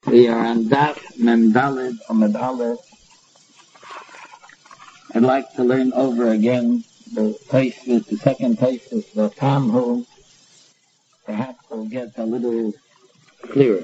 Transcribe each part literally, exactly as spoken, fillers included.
We are on Daf Mem Daled Amud Aleph. I'd like to learn over again the Tosfos, the second Tosfos, the Tamhu. Perhaps we'll get a little clearer.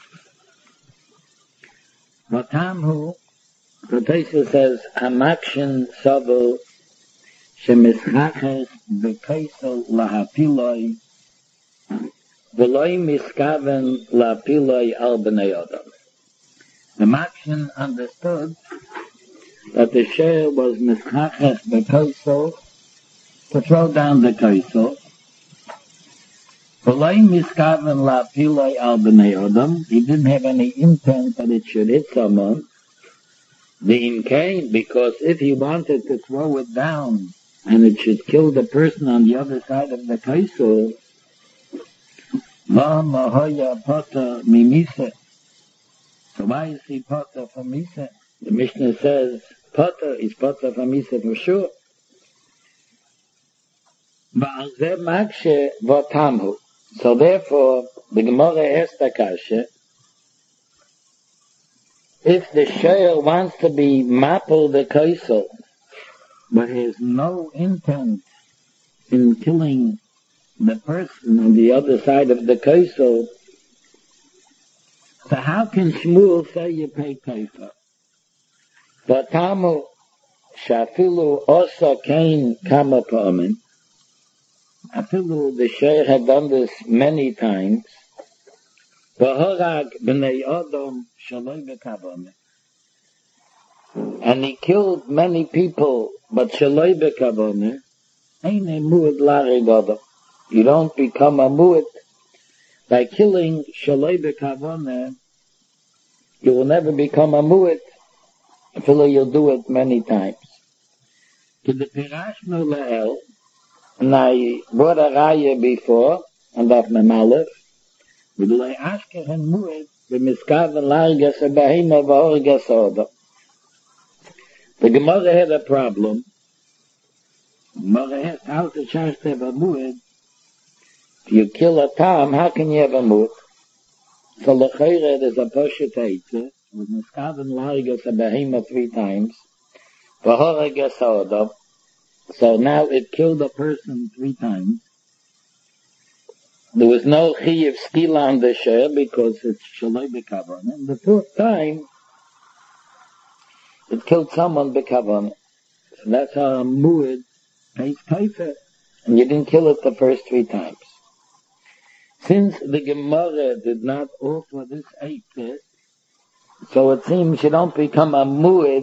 The Tamhu, the Tosfos says, Hamakshin Savu Shemischaches B'Kaisel Lahapiloi V'loi Miskaven Lahapiloi Al B'nei Adam. The Makshin understood that the Sheir was Mischaches B'Kaisel, to throw down the Kaisel. V'loi Miskaven Lahapiloi Al B'nei Adam. He didn't have any intent that it should hit someone. The Imkain, because if he wanted to throw it down and it should kill the person on the other side of the Kaisel, Ma Mahoya Pata Mimise. So why is he Pata from Misa? The Mishnah says Pata is Pata from Misa for sure. Ba'alzeh Makshe Votamhu. So therefore, the Gemara asked the Kasha, if the Sheir wants to be Mapel the Kaisel, but has no intent in killing the person on the other side of the Kaisel, so how can Shmuel say you pay Kaifa? Vatamu shafilu osa kain kama pa'amin. Afilu, the Sheikh had done this many times. V'harag b'nei adam shaloi b'kavane. And he killed many people, but shaloi b'kavane. Eine mu'ed larig adam. You don't become a mu'ed by killing shaloi b'kavane. You will never become a mu'ed. Afilu, you'll do it many times. To the pirashnu le'el, and I brought a raya before, and of Memalef, with lei ashker and mu'ed, b'miskaven largas abahima v'orgas oda. The Gemara had a problem. The Gemara asked, how to charge to have a mu'ed? If you kill a tam, how can you have a mu'ed? So l'chayre, there's a poshet eitze, with miskaven largas abahima three times, v'orgas oda. So now it killed a person three times. There was no chiyuv skila on the sheir because it's shaloi b'kavan. And the fourth time, it killed someone b'kavan. So that's how a mu'ed pays kaifer. And you didn't kill it the first three times. Since the Gemara did not offer this eitzah, so it seems you don't become a mu'ed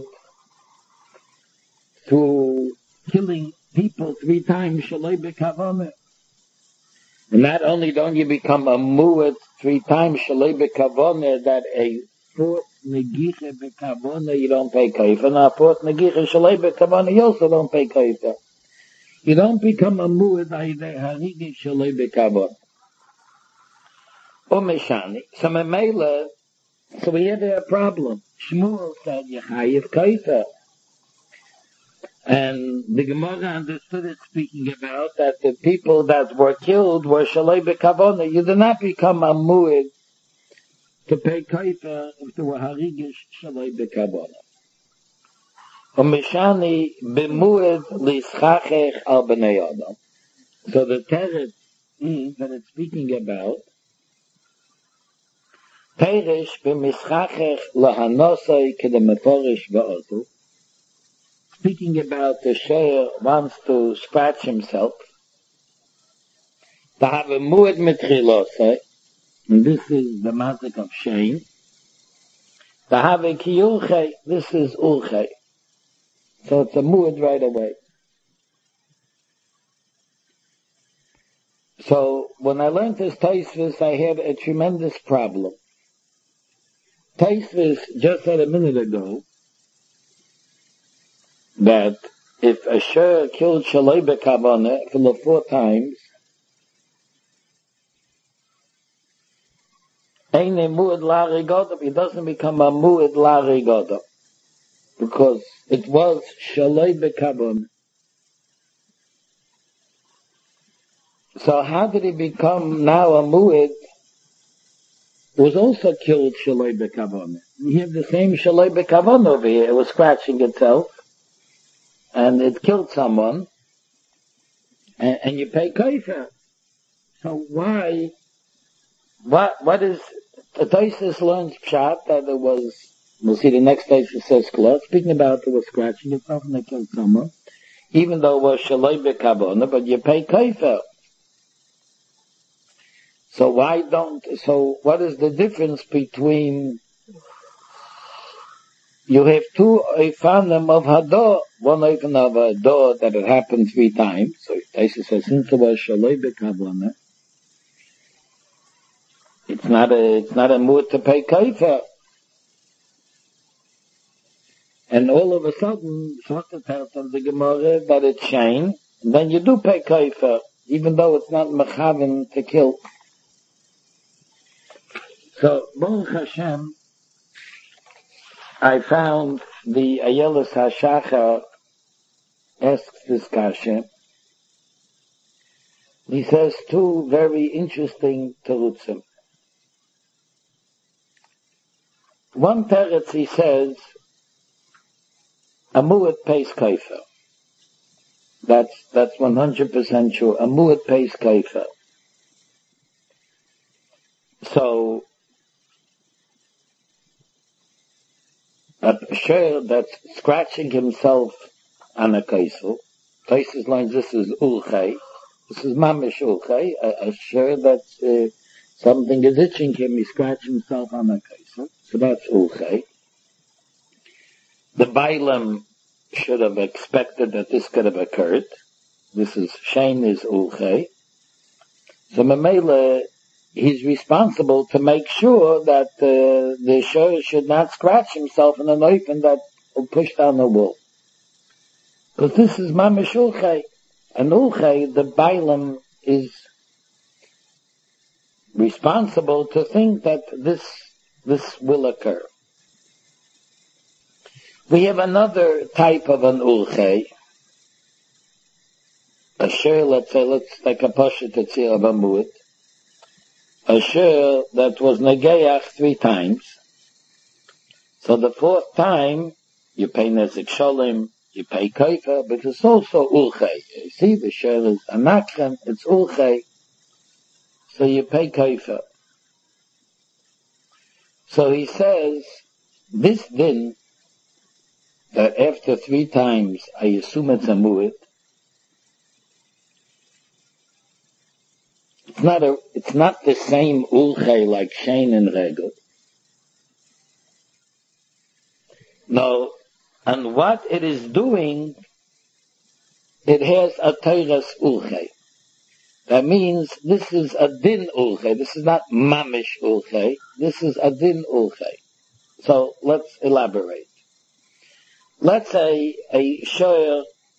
to killing people three times shaloi b'kavane. And not only don't you become a mu'ed three times shaloi b'kavane, that a fourth negicha b'kavane you don't pay kaifa, and a fourth negicha shaloi b'kavane you also don't pay kaifa. You don't become a mu'ed ayidei harigi shaloi b'kavane. Umeshani. So memela, so we had a problem. Shmuel said you chayiv kaifa. And the Gemara understood it speaking about that the people that were killed were shaloi b'kavona. You did not become a mu'ed to pay kaifa if there were harigish shaloi b'kavona. Umishani b'mu'ed lischachech al b'nei adam. So the teretz is that it's speaking about perish b'mischachech lahanosai kedemeforish v'otu. Speaking about the sheir wants to scratch himself, to have a mu'ed mitrilosai, and this is the mazik of shame. To have a kiyulchei, this is ulchei. So it's a mu'ed right away. So when I learned this Tosfos, I had a tremendous problem. Tosfos just said a minute ago that if a sheir killed shaloi b'kavane for the four times, ain't a mu'ed la'arigoda, he doesn't become a mu'ed la'arigoda, because it was shaloi b'kavane. So how did he become now a mu'ed was also killed Shaloi B'Kavona. You have the same Shaloi B'Kavona over here. It was scratching itself, and it killed someone, and, and you pay kaifer. So why, what, what is, the Taisus learns Pshat that it was, we'll see the next Taisus says Kla, speaking about it was scratching itself and it killed someone, even though it was Shaloi B'Kavona, but you pay kaifer. So why don't, so what is the difference between, you have two Eifanim of Hador, one Eifan of Hador that it happened three times, so Taisus says, since it was Shaloi B'Kavona, it's not a, it's not a mood to pay kaifer. And all of a sudden, Shota tells of the Gemara that it's shame, and then you do pay kaifer, even though it's not mechaven to kill. So, Baruch Hashem, I found the Ayelis HaShachar asks this kasha. He says two very interesting terutzim. One teretz he says, a mu'at pays kaifer. That's, that's one hundred percent true. A mu'at pays kaifer. So, a share that's scratching himself on a kaisel, Taisus learns this is ulchei, this is mamish ulchei, a, a share that's, uh, something is itching him, he's scratching himself on a kaisel, so that's ulchei. The Bailam should have expected that this could have occurred. This is, shame is ulchei. So Mamela, he's responsible to make sure that uh, the shor should not scratch himself in an open that will push down the wall. Because this is mamish ulchei. And ulchei, the Bailam is responsible to think that this, this will occur. We have another type of an ulchei. A shor, let's say, let's take a pasha tetzir of a mu'at. A share that was negayach three times. So the fourth time, you pay nezik sholim, you pay kaifer, but it's also ulchei. You see, the share is anakran, it's ulchei. So you pay kaifer. So he says, this din, that after three times, I assume it's a mu'at, It's not a, it's not the same ulchei like shein and regel. No, and what it is doing, it has a teiras ulchei. That means this is a din ulchei. This is not mamish ulchei. This is a din ulchei. So let's elaborate. Let's say a shoyer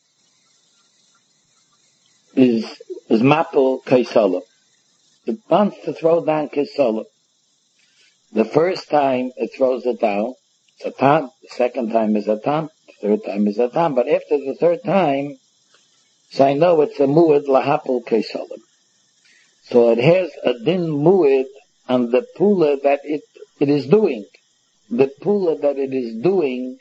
is is mapel kaisalah. It wants to throw down kaisalah. The first time it throws it down, it's a tam. The second time is a tam. The third time is a tam. But after the third time, so I know it's a mu'ed lahapel kaisalah. So it has a din mu'ed on the pula that it it is doing. The pula that it is doing,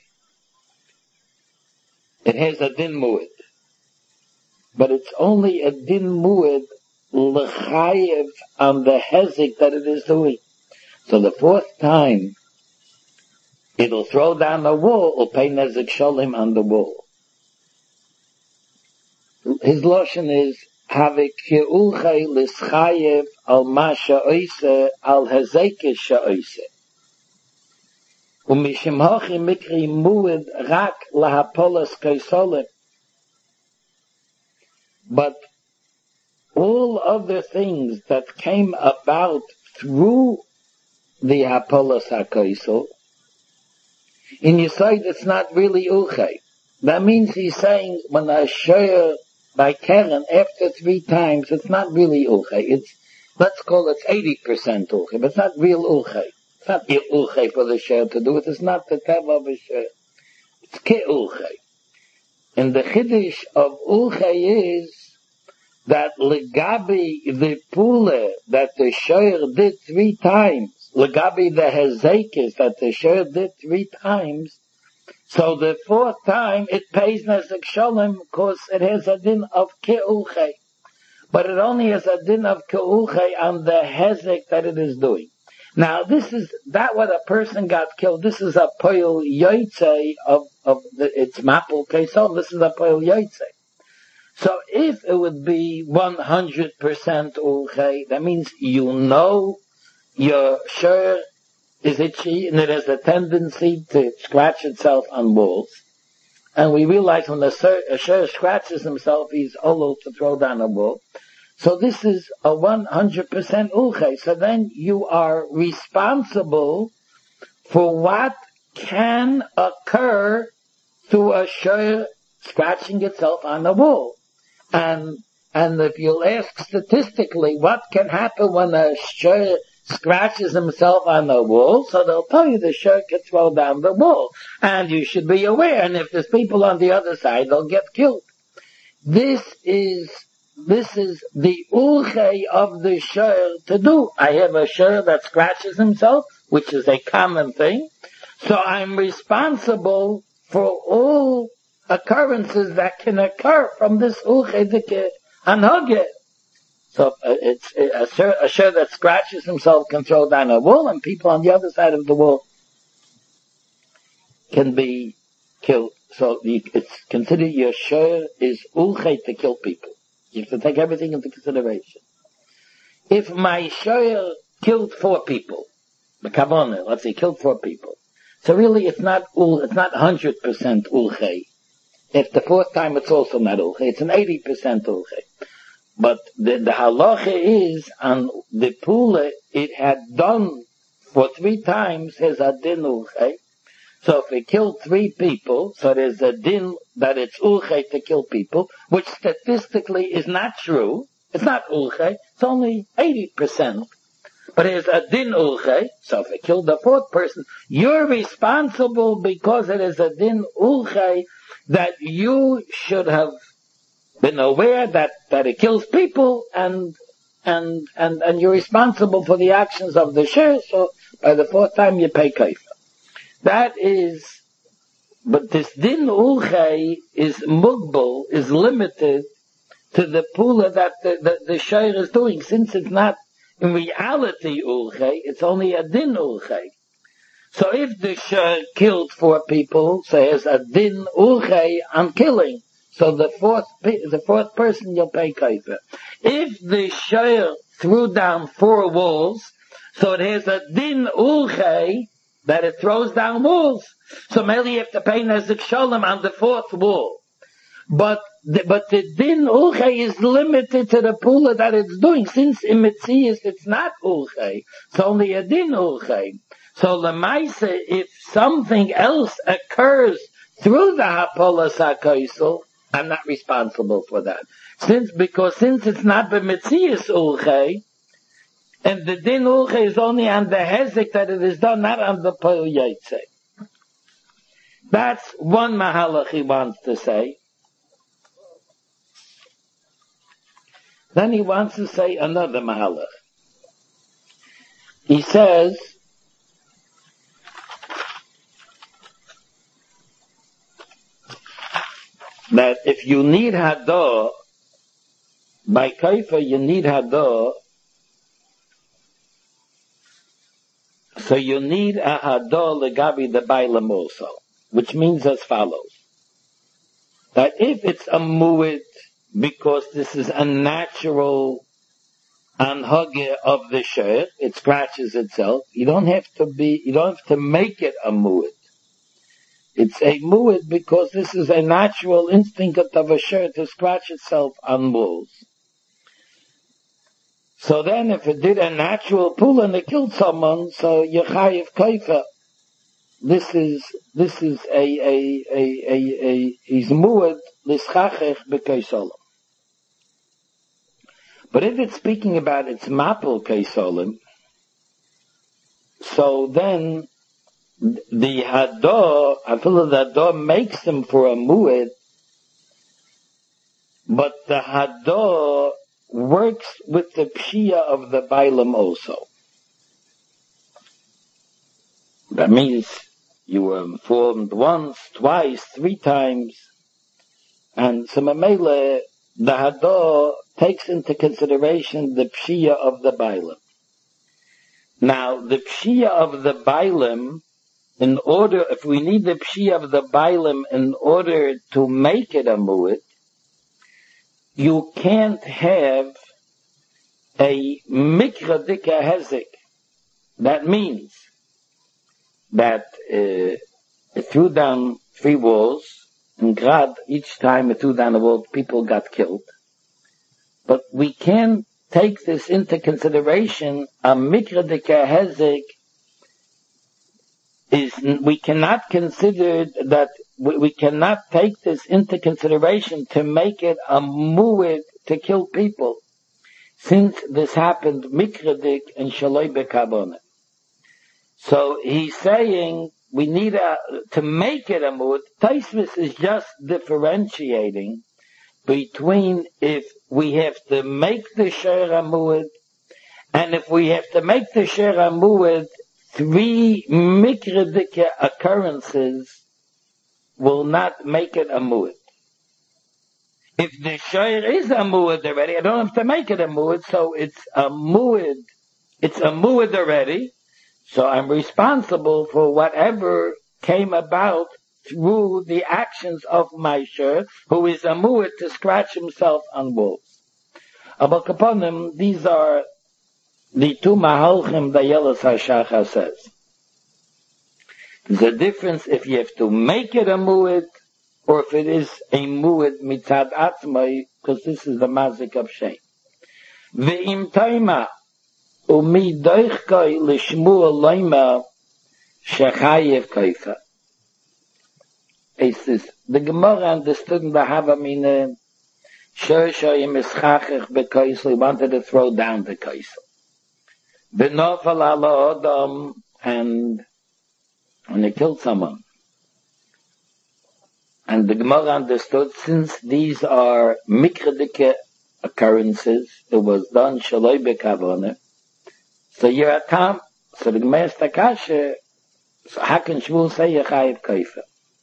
it has a din mu'ed. But it's only a din mu'ed l'chayev on the hezik that it is doing. So the fourth time, it'll throw down the wall, or pay nezik sholim on the wall. His lashon is, Havik ulchay l'schayev al ma sha'oise al hezekes sha'oise. Umishim hochi mikri mu'ed rak lahapolas kaisolim. But all other things that came about through the Hapolas HaKaisel, in Yisod it's not really Ulchay. That means he's saying when I share by Keren after three times, it's not really Ulchay. It's, let's call it eighty percent Ulchay, but it's not real Ulchay. It's not Ulchay for the share to do it. It's not the Teva of a share. It's Ke Ulchay. And the Chiddush of Ulchay is that legabi the pule that the shoyer did three times, legabi the hezekis that the share did three times, so the fourth time it pays Nezek Shalom because it has a din of ke'uche. But it only has a din of ke'uche on the hezek that it is doing. Now this is, that what a person got killed, this is a poil yoytze of, of the, it's mapul kesol, this is a poil yoytze. So if it would be one hundred percent ulche, that means you know your share is itchy and it has a tendency to scratch itself on walls. And we realize when a share scratches himself, he's olo to throw down a wall. So this is a one hundred percent ulche. So then you are responsible for what can occur through a share scratching itself on a wall. And, and if you'll ask statistically what can happen when a share scratches himself on the wall, so they'll tell you the shirt can throw down the wall. And you should be aware, and if there's people on the other side, they'll get killed. This is, this is the ulche of the shirt to do. I have a shirt that scratches himself, which is a common thing. So I'm responsible for all occurrences that can occur from this ulche dike anhage. So uh, it's a share, a share that scratches himself can throw down a wall, and people on the other side of the wall can be killed. So you, it's considered your share is ulche to kill people. You have to take everything into consideration. If my share killed four people, the kavanah, let's say, killed four people, so really it's not ul, it's not one hundred percent ulche. If the fourth time it's also not ulche, it's an eighty percent ulche. But the, the halacha is on the pula it had done for three times has a din ulche. So if it killed three people, so there's a din that it's ulche to kill people, which statistically is not true. It's not ulche. It's only eighty percent. But it's a din ulche. So if it killed the fourth person, you're responsible because it is a din ulche that you should have been aware that, that it kills people, and, and, and, and you're responsible for the actions of the share, so by the fourth time you pay kaifa. That is, but this din ulche is mugbal, is limited to the pula that the, the, the share is doing, since it's not in reality ulche, it's only a din ulche. So if the share killed four people, so there's a din ulche on killing. So the fourth, the fourth person you'll pay kaifa. If the share threw down four walls, so it has a din ulche that it throws down walls. So maybe you have to pay Nezek Shalom on the fourth wall. But the, but the din ulche is limited to the pula that it's doing. Since in Metzias it's not ulche, it's only a din ulche. So lemaisa, if something else occurs through the hapola sakoisel, I'm not responsible for that. Since, because since it's not the Metzias ulche, and the din ulche is only on the hezek that it is done, not on the poil yaitse. That's one mahalach he wants to say. Then he wants to say another mahalach. He says, that if you need hador, by kaifa you need hador, so you need a hador legabi the bailam also, which means as follows. That if it's a mu'id, because this is a natural anhage of the shayr, it scratches itself, you don't have to be, you don't have to make it a mu'id. It's a mu'id because this is a natural instinct of a shayr to scratch itself on walls. So then if it did a natural pula and it killed someone, so yechayiv kaifa, this is, this is a, a, a, a, a, he's mu'id lischachech b'keisolim. But if it's speaking about its mapul keisolim, so then the hador, I feel the hador makes him for a mu'id, but the hador works with the pshia of the bailam also. That means you were informed once, twice, three times, and so Mamele, the Hador takes into consideration the Pshia of the Bailim. Now, the Pshia of the Bailim, in order, if we need the Pshia of the Bailim in order to make it a Mu'id, you can't have a Mikra Dika Hezek. That means that uh, it threw down three walls, and Grad, each time it threw down a wall, people got killed. But we can take this into consideration. A Mikra Dika Hezek is, we cannot consider that, we, we cannot take this into consideration to make it a mu'id to kill people. Since this happened, Mikra Dik and Shaloi Bekabonah. So he's saying we need a, to make it a mu'id. Taisvis is just differentiating between if we have to make the Sher a mu'id and if we have to make the Sher a mu'id, three mikra occurrences will not make it a mu'id. If the Sher is a mu'id already, I don't have to make it a mu'id, so it's a mu'id, it's a mu'id already. So I'm responsible for whatever came about through the actions of my Sher, who is a mu'id to scratch himself on walls. But upon them, these are the two mahalchim that Yelas HaShachar says. There's a difference if you have to make it a mu'id, or if it is a mu'id mitzad atzmai, because this is the mazik of Shem. Ve'im taima, umi doichkoi l'shmuel loima, shechayev kaifa. It says, the Gemara understood in the Havamina, Sher shoyim ischachich bekoisel, he wanted to throw down the koisel. V'nofal ala Adam, and when he killed someone. And the Gemara understood, since these are mikradike occurrences, it was done shaloi bekavone, so you're a tam, so the Gemara is takashe, so how can Shmuel say yechayev kaifa?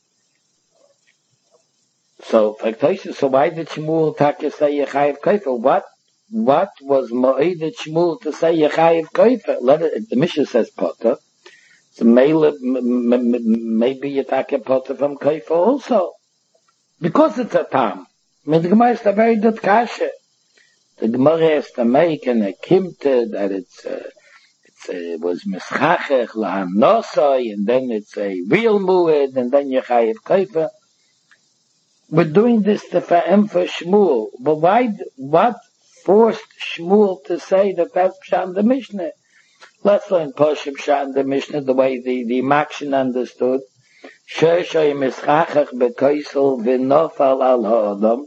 So, so why did Shmuel take say yechayev kaifa? What What was Mo'edet Shmuel to say Yechayev Koifer? Let it, the Mishnah says Potter. So maybe you take a Potter from Koifer also. Because it's a Tam. I mean, the Gemara is a very good kasha. The Gemara has to make an akimte that it's, uh, it's uh, it was Mischachech, Lahan Nosai, and then it's a real Mu'ed, and then Yechayev Koifer. We're doing this to emphasize Shmuel. But why, what forced Shmuel to say that that's Pshat in the Mishnah? Let's learn Poshim Pshat in the Mishnah the way the, the Makshin understood. Sheshay mischachach bekoisel v'nofal al ha'adam.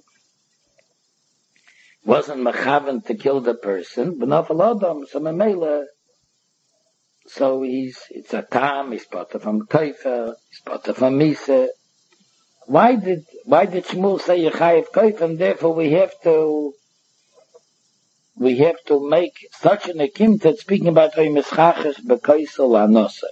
Wasn't mechaven to kill the person, v'nofal adam, so memela. So he's, it's a tam, he's potter from Koifer, he's potter from Misa. Why did, why did Shmuel say Yechayev Koifer, and therefore we have to, we have to make such an akim that speaking about Mischachach bekoisel anose.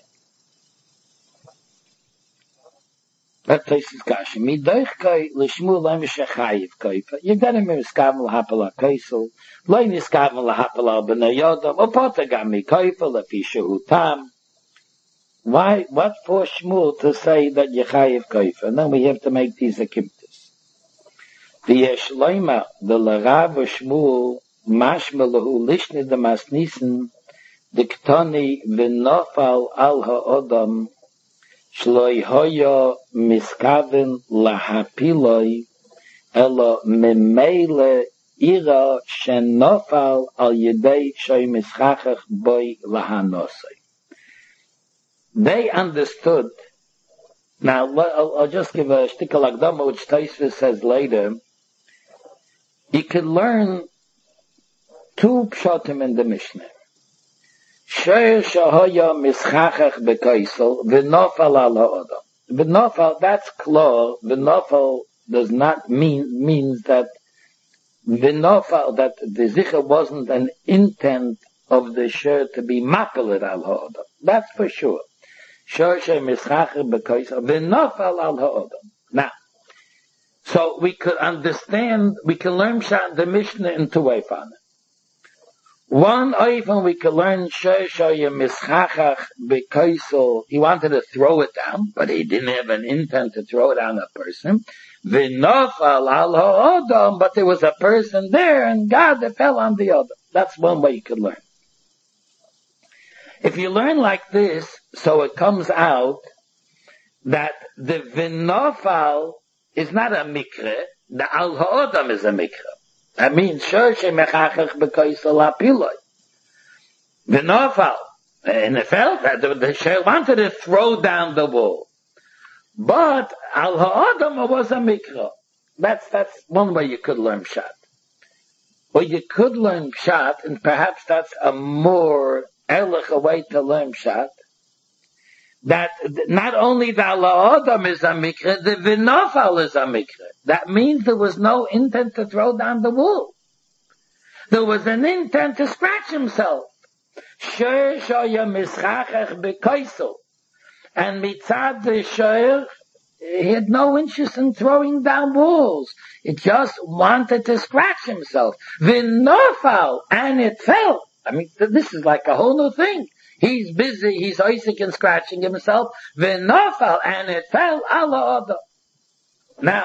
That place is kasha. Midoichkai l'shmuel loy mishachayev koifa. You gotta miskaven l'hapel ha'koisel, loy miskaven l'hapel ha'bnei yodam, or potagami koifa lefi shehu tam. Why, what for Shmuel to say that Yechayev koifa? And then we have to make these akimtas. V'yesh loyma, the l'rav Shmuel, mashma lehu lishni de masnisen, diktoni v'nofal al ha'odam, shloi hoyo miskaven lahapiloi, elo memele ira shenofal al yedei shoy mischachach boy lahanosai. They understood. Now, I'll, I'll just give a shtickle akdama, which Taisvis says later. You could learn two pshatim in the Mishnah. Sheir shahoya mischachach bekoisel v'nofal al ha'odam. V'nofal, that's klar. V'nofal does not mean, means that v'nofal, that the zicher wasn't an intent of the sheir to be mapelet al ha'odam. That's for sure. Shoshe mischacher b'koisel v'nofal al ha'odam. Now, so we could understand, we can learn Pshat the Mishnah in two ways on it. One oifen we could learn Shoshe mischachach b'koisel. He wanted to throw it down, but he didn't have an intent to throw it down a person. V'nofal al ha'odam, but there was a person there, and God that fell on the other. That's one way you could learn. If you learn like this, so it comes out that the v'nofal is not a mikre, the al ha'odam is a mikre. That means shoshe mechachach b'koisel apiloi. V'nofal, and it felt that the, the sheh wanted to throw down the wall. But al ha'odam was a mikre. That's, that's one way you could learn Pshat. Or you could learn Pshat, and perhaps that's a more ehrlich a way to learn Pshat, that not only the Al-Ha'odam is a mikra, the V'nofal is a mikra. That means there was no intent to throw down the wall. There was an intent to scratch himself. Shoyer shoyer mischachach b'koisel. And mitzad the shoyer, he had no interest in throwing down walls. It just wanted to scratch himself. V'nofal, and it fell. I mean, this is like a whole new thing. He's busy, he's Isaac and scratching himself. V'nofal, and it fell ala oda. Now,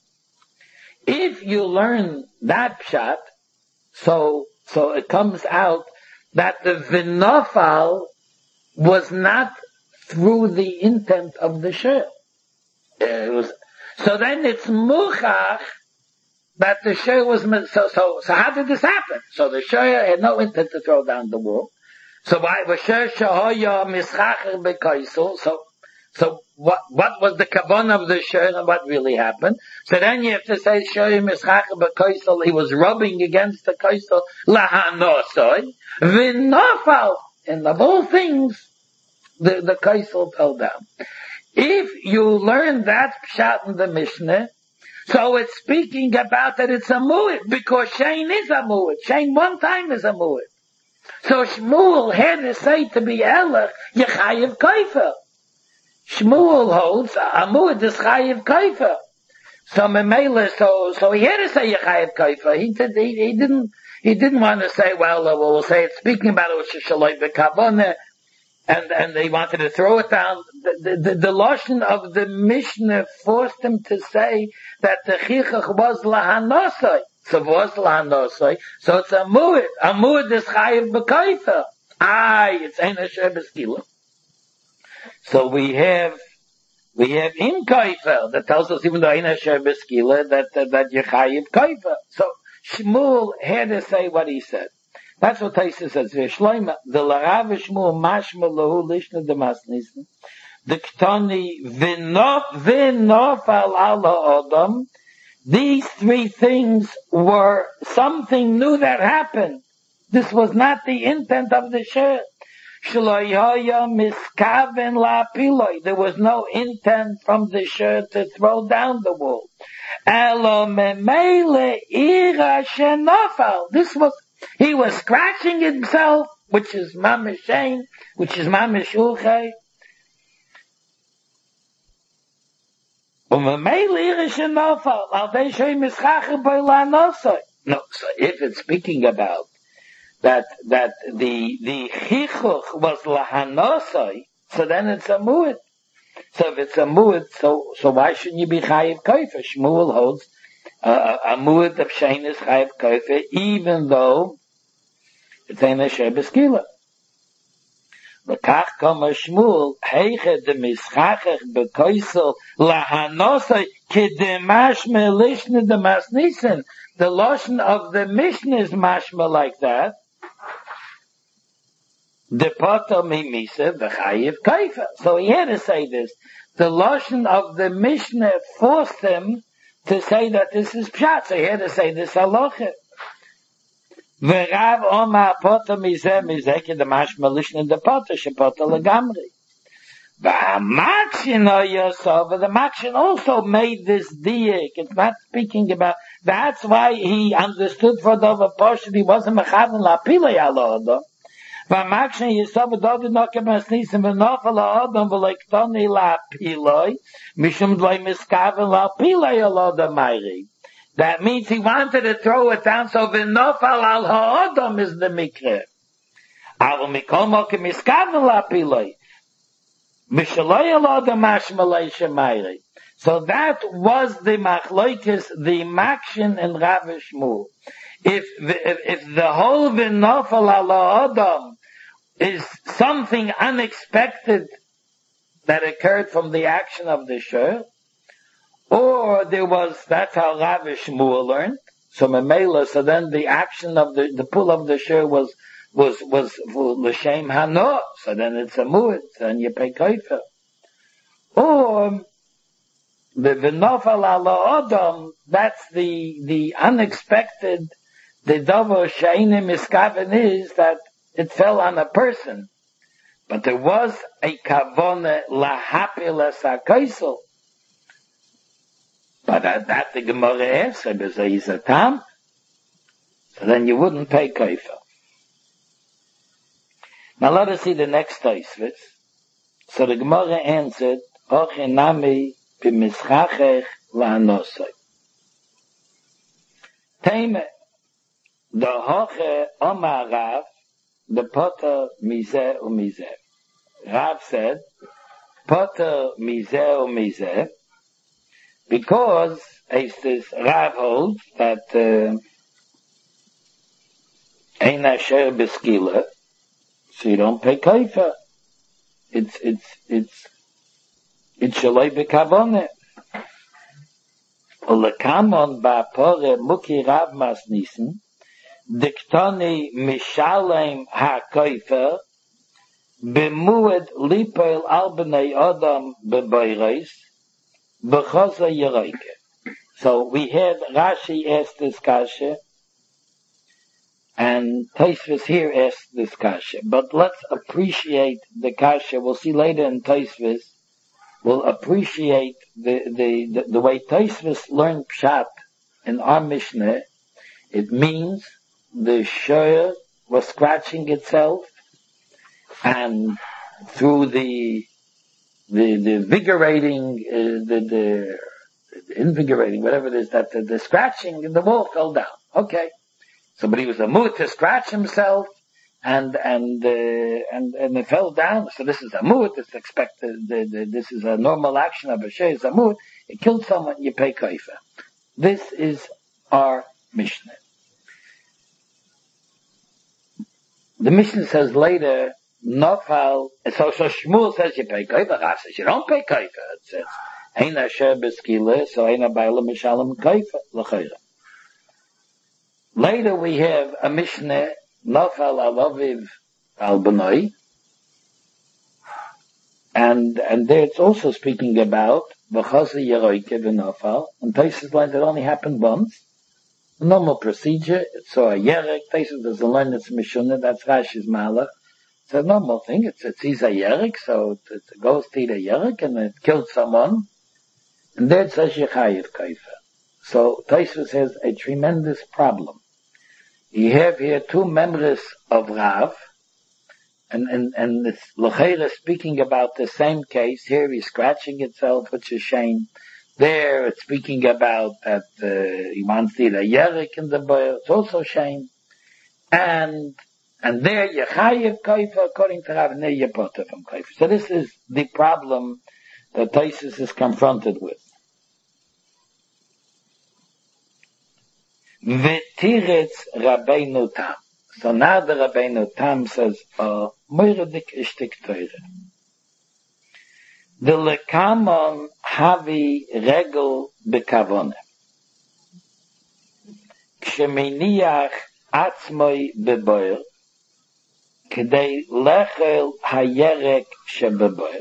if you learn that pshat, so, so it comes out that the v'nofal was not through the intent of the shir. It was, so then it's muchach that the shir was, so, so, so how did this happen? So the shir had no intent to throw down the wall. So why was shir shahoya mischacher b'koisel? So, so what, what was the kavanah of the shir and what really happened? So then you have to say shir mischacher b'koisel, he was rubbing against the koisel, lahanosoi, v'nofal, and of all things, the, the koisel fell down. If you learn that pshat in the Mishnah, so it's speaking about that it's a mu'id, because Shein is a mu'id. Shein one time is a mu'id. So Shmuel had to say to be Elach, Yechayev Kaifa. Shmuel holds a mu'id is Chayev Kaifa. So Memela, so, so he had to say Yechayev Kaifa. He did, he, he didn't, he didn't want to say, well, uh, we'll say it's speaking about it, which is Shaloi B'Kavoneh, and, and they wanted to throw it down. The, the, the Lashon of the Mishnah forced him to say that the Chichach was Lahanosai. So it was Lahanosai. So it's a Mu'id. A Mu'id is Chayiv B'Kaifa. Aye, it's Ein Asher B'Skila. So we have, we have in Kaifa that tells us even though Ein Asher B'Skila that, that, that you're Chayiv Kaifa. So Shmuel had to say what he said. That's what Taisa says. V'shloima, the Larav Shmuel mashma lahu lishna demasnisen. The Ktoni v'nof, v'nof al ala adam. These three things were something new that happened. This was not the intent of the shir. Shloyaya miskaven la piloi. There was no intent from the shir to throw down the wall. Elo memele ira shenofal. This was, he was scratching himself, which is mamish shein, which is mamish ulchay. No, so if it's speaking about that, that the, the chichuch was lahanosai, so then it's a mu'id. So if it's a mu'id, so, so why shouldn't you be chayiv kaifa? Shmuel holds uh, a mu'id of shein is chayiv kaifa, even though it's ein asher b'skila. V'kach kama Shmuel, heiche de mischachach b'koisel lahanosai k'demashme lishne de masnisen. The lotion of the Mishnah is mashma like that. De poto mimisa v'chayiv kaifa. So he had to say this. The lotion of the Mishnah forced him to say that this is pshat. So he had to say this halacha. V'rav oma poto mizeh mizeh k'demashme lishne de poto shepoto legamri. V'amakshin oyosov, the Makshin also made this diak. It's not speaking about, that's why he understood for the other portion, he wasn't mechaven la pilei alodo. V'amakshen Yisov v'dodi nokem asnisim v'nochal ha'odom v'leiktoni la'piloi mishum dloi miskaven la'piloi al'odom mayri. That means he wanted to throw it down, so v'nofal al ha'odom is the mikre. Avo mikol mokem miskaven la'piloi mishaloi al'odom mashmalei shemayri. So that was the machloikis, the makshin and Rav Shmuel. If, if, if the whole v'nofal al ha'odom is something unexpected that occurred from the action of the shur, or there was, that's how Rav Shmuel learned, so Memela, so then the action of the, the pull of the shur was, was, was l'shem hano, so then it's a mu'et, and you pay kaifer. Or, the v'nofal al ha'odom, that's the, the unexpected, the davar she'enim miskaven is that it fell on a person. But there was a kavone lahapil esakaisel. But at that the Gemara answered, because he's a tam. So then you wouldn't pay kaifa. Now let us see the next Tosfos. So the Gemara answered, Ochenami b'mischachech la'anosai. Teime, the hoche omar Rav, the potter mizeh umizeh. Rav said, potter mizeh umizeh, because as this Rav holds that ein asher beskila, so you don't pay kaifa. It's it's it's it's shaloi bekavone. Ulekamon ba'pore muki Rav masnisen. Diktoni mishalem ha-koifer bemued lipel albnei adam bebayreis bechosa yeroike. So we had Rashi ask this kasha, and Tosfos here asked this kasha. But let's appreciate the kasha. We'll see later in Tosfos. We'll appreciate the the the, the way Tosfos learned pshat in our Mishnah. It means the shur was scratching itself, and through the the, the invigorating, uh, the, the, the invigorating, whatever it is, that the, the scratching, the wall fell down. Okay, so but he was a mood to scratch himself, and and uh, and and it fell down. So this is a mood. It's expected. The, the, this is a normal action of a shur. It's a mood. It killed someone. You pay kaifa. This is our Mishnah. The Mishnah says later, Nofal, so, so Shmuel says you pay kaifa, Rav says you don't pay kaifa. It says, Ein asher beskila, so ein abayla mishalem kaifa, l'chayra. Later we have a Mishnah, Nofal alaviv al benoi, and, and there it's also speaking about, v'chosa yeroike v'nofal, and Tosfos learned it only happened once. A normal procedure. So a yerek, Tosfos doesn't learn it's mishunah, that's Rashi's malach. It's a normal thing. It's, it sees a yerek, so it, it goes to the yerek and it killed someone. And there it says yechayiv kaifa. So Tosfos has a tremendous problem. You have here two members of Rav, and, and, and it's l'cheira speaking about the same case. Here he's scratching itself, which is shame. There, it's speaking about that uh, he wants to eat a yerek in the boil. It's also shame. And and there, yechayev kaifa, according to Rav, and there yepoter from kaifa. So this is the problem that Tosfos is confronted with. V'tiretz Rabbeinu Tam. So now the Rabbeinu Tam says, uh, moiradik ishtik teure. The lekamon havi regel bekavone. Ksheminiach atzmoi beboir, k'dei lechel hayerek shebeboir.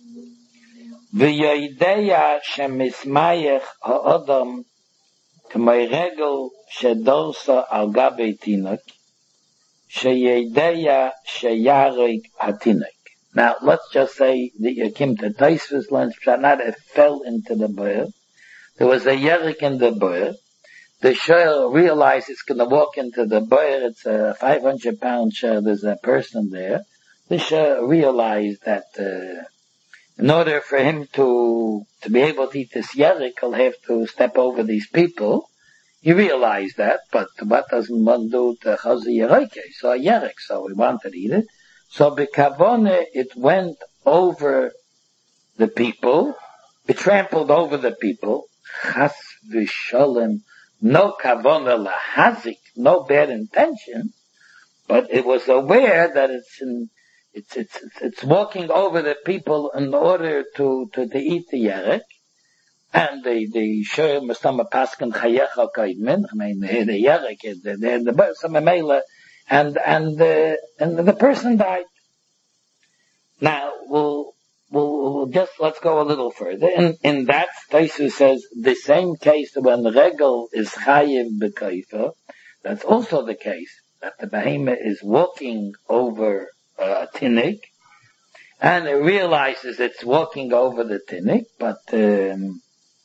V'yoideya shemismayech ha'odam k'moi regel shedorsa al gabe tinok, sheyoideya sheyarek hatinok. Now, let's just say that you came to Tosfos lunch, not it fell into the boil. There was a yerek in the boil. the shoel realizes it's going to walk into the boyer. It's a five hundred pound shoel. There's a person there. The shoel realized that uh, in order for him to to be able to eat this yerek, he'll have to step over these people. He realized that, but what does one do to chazi yerek? So a yerek, so he wanted to eat it. So bekavone, it went over the people. It trampled over the people. Chas v'sholem, no kavone lahazik, no bad intention, but it was aware that it's in, it's it's it's, it's walking over the people in order to to, to eat the yerek. And the the shoyr mustama paskin chayecha kaidmin. I mean the the yerek, the the the some mela, and and the and the person died. Now we'll we'll, we'll just let's go a little further. In in that Taisu says the same case when the regel is chayiv b'kaifa. That's also the case that the behemoth is walking over a tinnik, and it realizes it's walking over the tinnik, but. Um,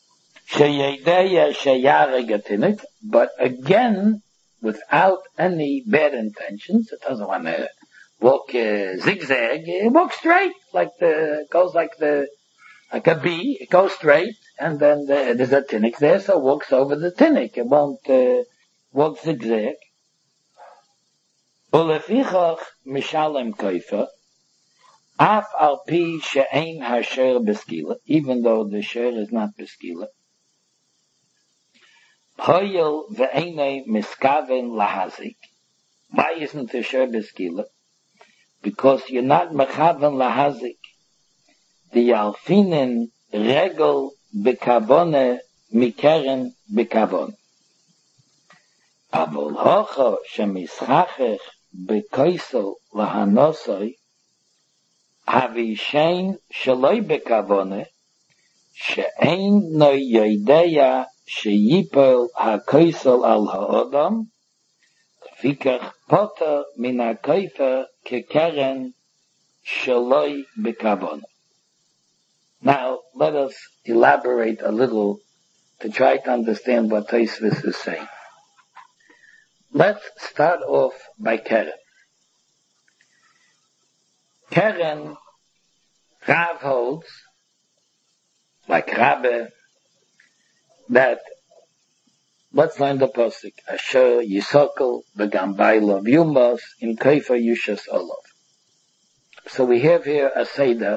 But again, without any bad intentions, it doesn't want to walk uh, zigzag. It walks straight, like the goes like the like a bee. It goes straight, and then the, there's a tinnik there, so it walks over the tinnik. It won't uh, walk zigzag. Ulefichach mishalem koifa. Af al pi she'ein hasher beskila, even though the sher is not beskila. Hoyel ve'enei miskaven lahazik. Why isn't the sher beskila? Because you're not mechaven lahazik. The alfinen regel bekavone mikeren bekavon. Avol hocho shemischachech bekoisel lahanosoi Havishain shaloi bekavone she'ein no yodeya sheyipol hakoisel al ha'odam fikach poter min hakoifer kekeren shaloi bekavone. Now let us elaborate a little to try to understand what Tosfos is saying. Let's start off by keren. Keren, Rav holds, like Rabbe, that, let's learn the posik, Asher Yisokol Begambailo Yumos in Kaifa Yushas Olov. So we have here a Seder.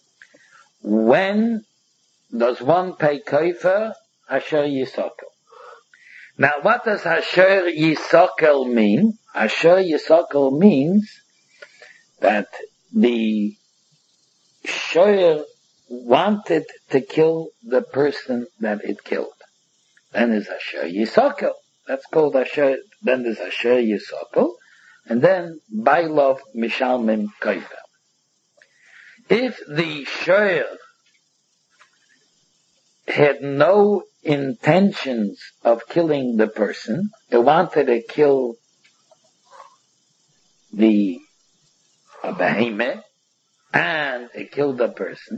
When does one pay Kaifa? Asher Yisokol. Now what does Asher Yisokol mean? Asher Yisokol means that the shoyer wanted to kill the person that it killed. Then there's Asher Yisokol. That's called Asher. Then there's Asher Yisokol. And then Bailov Mishalmim Kaifa. If the shoyer had no intentions of killing the person, it wanted to kill the a behemoth, and it killed a person.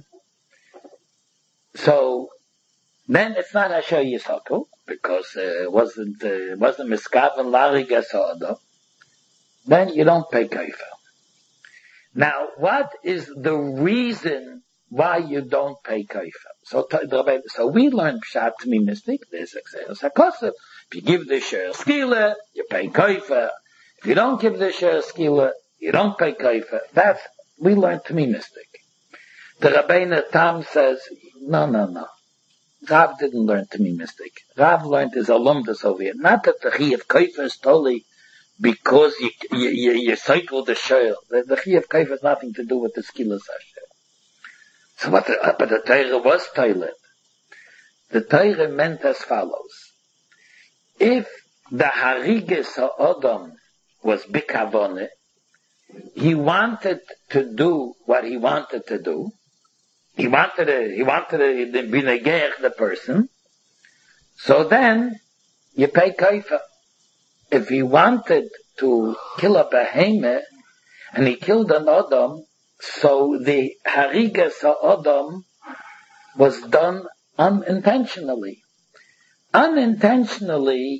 So then it's not Asher Yisokol, because uh, it wasn't uh, wasn't miskaven larigas ha'odam. Then you don't pay kaifa. Now, what is the reason why you don't pay kaifa? So, so we learn pshat mi mystic. There's exeres hakosef. If you give the share skila, you pay kaifa. If you don't give the share skila, you don't pay kaifa. That's, we learned to me mystic. The Rabbeinu Tam says, no, no, no. Rav didn't learn to me mystic. Rav learned his alumnus over here. Not that the Chiyuv Kaifa is totally because you, you, you, you cycle the shayl. The, the Chiyuv Kaifa has nothing to do with the Skilas Hashem. So what the, but the Torah was toilet. The Torah meant as follows. If the Hariges HaOdam was Bikavone, he wanted to do what he wanted to do. He wanted to, he wanted to be neger the person. So then, you pay kaifa. If he wanted to kill a behemoth, and he killed an Odom, so the harigas ha'odom was done unintentionally. Unintentionally,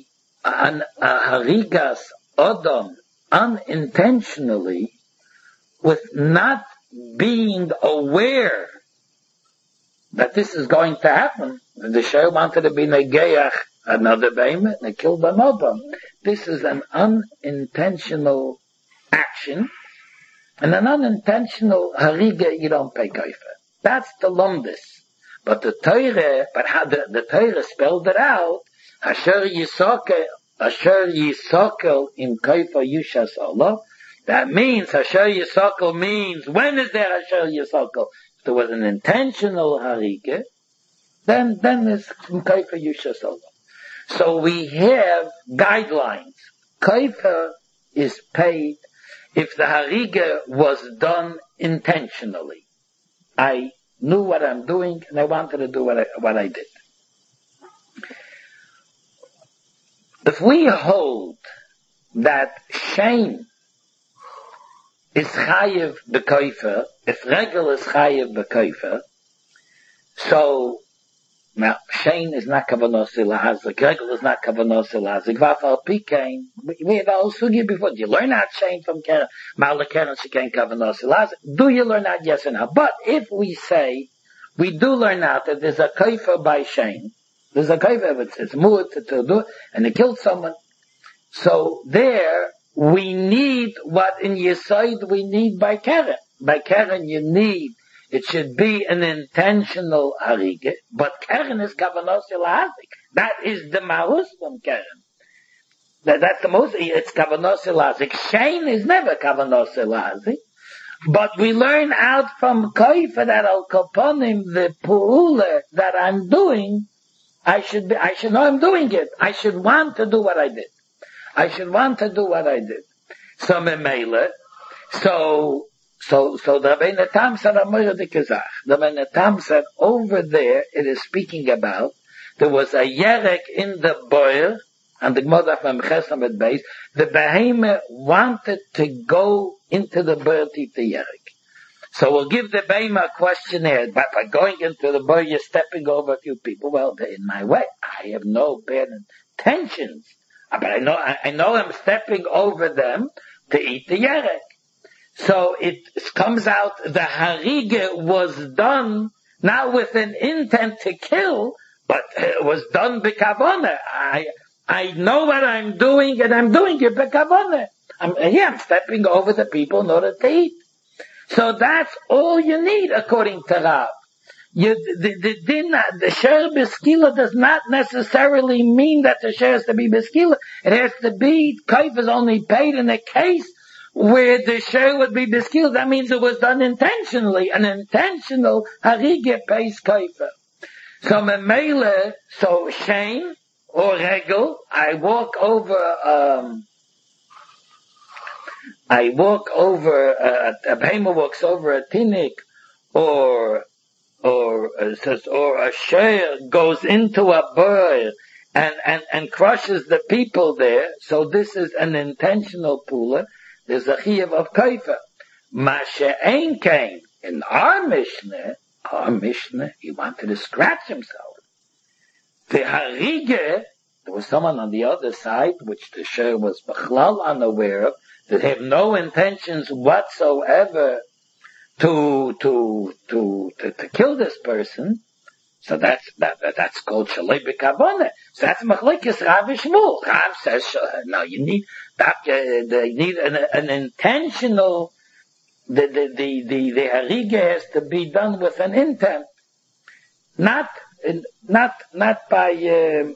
an harigas Adam unintentionally, with not being aware that this is going to happen. The Sheh wanted to be negeach another behemoth and killed another. This is an unintentional action, and an unintentional hariga you don't pay kaifa. That's the lumdis. But the Torah, but how the, the Torah spelled it out, Asher Yisokel, Asher Yisokel im kaifa yushas Allah. That means Asher Yisokel means, when is there Asher Yisokel? If there was an intentional hariga, then, then it's im kaifa yushas Allah. So we have guidelines. Kaifa is paid if the hariga was done intentionally. I knew what I'm doing, and I wanted to do what I, what I did. If we hold that shame is chayiv b'koifer, if regel is chayiv b'koifer, so now shame is not kavanos ilahazik, regel is not kavanos ilahazik. Vafal pikein, we had all sugi before. Do you learn that shame from Keren? Ma'ala Keren shekain kavanos ilahazik. Do you learn that? Yes or no? But if we say we do learn out that there's a kaifa by shame, there's a kaifa, it's, it's mu'at to do, and they killed someone. So there, we need what in Yesod we need by Keren. By Keren you need, it should be an intentional hariga, but Keren is kavanos ilahazik. That is the mahus from Keren. That, that's the most, it's kavanos ilahazik. Shame is never kavanos ilahazik. But we learn out from Kaifa that al kaponim, the pu'ula that I'm doing, I should be, I should know I'm doing it. I should want to do what I did. I should want to do what I did. So memela, so, so, so the Rebbeinu Tam said, the Rebbeinu Tam said, over there, it is speaking about, there was a yerek in the boil, and the Gemara from Chesamet base, the behemoth wanted to go into the boil to eat the yerek. So we'll give the behemoth a questionnaire, but by going into the boil, you're stepping over a few people. Well, they're in my way. I have no bad intentions. But I know, I know I'm stepping over them to eat the yerek. So it comes out the hariga was done not with an intent to kill, but it was done b'kavona. I, I know what I'm doing, and I'm doing it b'kavona. I'm, yeah, I'm stepping over the people in order to eat. So that's all you need, according to Rav. You, the, the, the, the share beskila does not necessarily mean that the share has to be beskila. It has to be, kaif is only paid in a case where the share would be beskila. That means it was done intentionally. An intentional hariga pays kaifa. So memele, so shame or regel, I walk over, um, I walk over, uh, a behemoth walks over a tinik, or or uh, says, or a share goes into a boil and, and, and crushes the people there. So this is an intentional pula. There's a chiyuv of kaifa. Masha'ain came in our Mishnah. Our Mishnah, he wanted to scratch himself. The hariga, there was someone on the other side, which the share was b'chlal unaware of, that have no intentions whatsoever To, to, to, to, to kill this person. So that's, that, that's called shalei b'kavona. So that's machlekes Rav Shmuel. Rav says, no, you need, that, uh, you need an, an intentional, the, the, the, the, the hariga has to be done with an intent. Not, not, not by, uh,